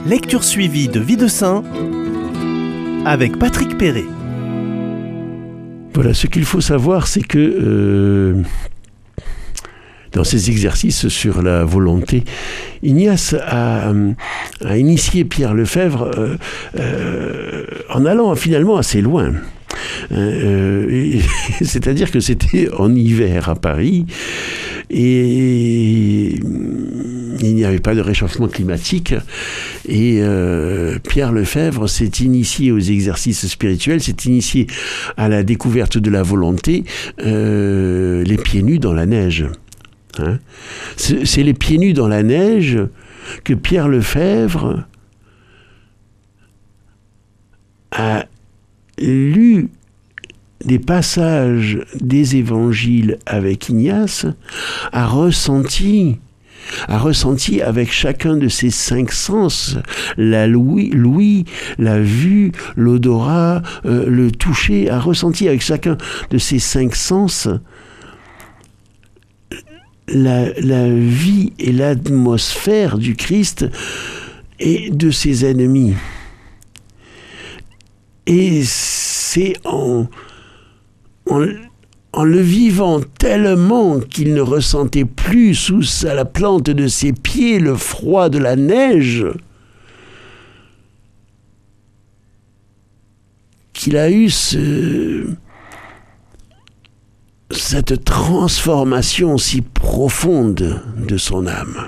Lecture suivie de Vie de Saint avec Patrick Perret. Voilà, ce qu'il faut savoir, c'est que dans ces exercices sur la volonté, Ignace a initié Pierre Lefebvre en allant finalement assez loin. C'est-à-dire que c'était en hiver à Paris et il n'y avait pas de réchauffement climatique et Pierre Lefebvre s'est initié aux exercices spirituels, s'est initié à la découverte de la volonté, les pieds nus dans la neige. Hein? C'est les pieds nus dans la neige que Pierre Lefebvre a lu des passages des évangiles avec Ignace, a ressenti avec chacun de ses 5 sens, l'ouïe, la vue, l'odorat, le toucher, a ressenti avec chacun de ses 5 sens la vie et l'atmosphère du Christ et de ses ennemis. Et c'est en le vivant tellement qu'il ne ressentait plus sous la plante de ses pieds le froid de la neige qu'il a eu cette transformation si profonde de son âme.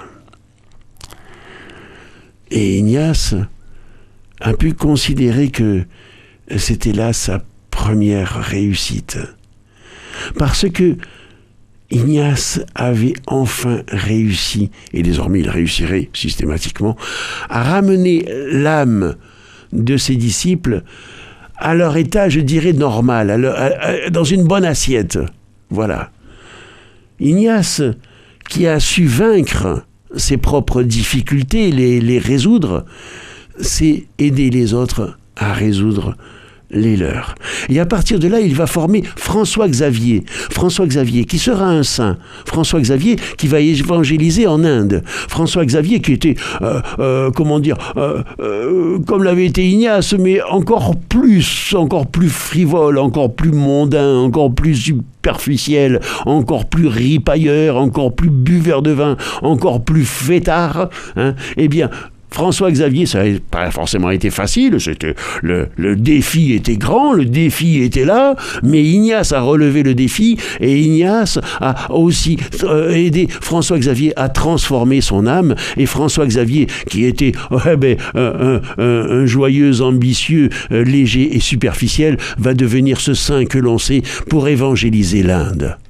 Et Ignace a pu considérer que c'était là sa première réussite. Parce que Ignace avait enfin réussi, et désormais il réussirait systématiquement, à ramener l'âme de ses disciples à leur état, je dirais, normal, dans une bonne assiette. Voilà. Ignace, qui a su vaincre ses propres difficultés, les résoudre, c'est aider les autres à résoudre les leurs. Et à partir de là, il va former François Xavier, qui sera un saint. François Xavier qui va évangéliser en Inde. François Xavier qui était, comme l'avait été Ignace, mais encore plus frivole, encore plus mondain, encore plus superficiel, encore plus ripailleur, encore plus buveur de vin, encore plus fêtard. Eh bien, François Xavier, ça n'a pas forcément été facile, le défi était grand, le défi était là, mais Ignace a relevé le défi et Ignace a aussi aidé François Xavier à transformer son âme, et François Xavier, qui était un joyeux, ambitieux, léger et superficiel, va devenir ce saint que l'on sait pour évangéliser l'Inde.